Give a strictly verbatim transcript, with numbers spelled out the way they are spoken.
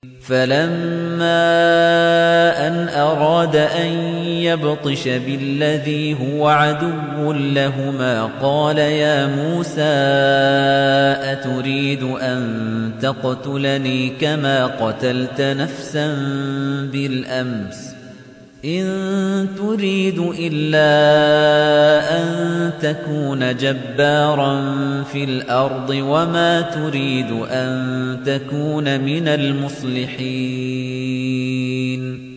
فَلَمَّا أَنْ أَرَادَ أَن يَبْطِشَ بِالَّذِي هُوَ عَدُوٌّ لَّهُمَا قَالَ يَا مُوسَىٰ أَتُرِيدُ أَن تَقْتُلَنِي كَمَا قَتَلْتَ نَفْسًا بِالْأَمْسِ ۖ إِن تُرِيدُ إِلَّا أَن تَكُونَ جَبَّارًا فِي الْأَرْضِ وَمَا تُرِيدُ أَن تَكُونَ مِنَ الْمُصْلِحِينَ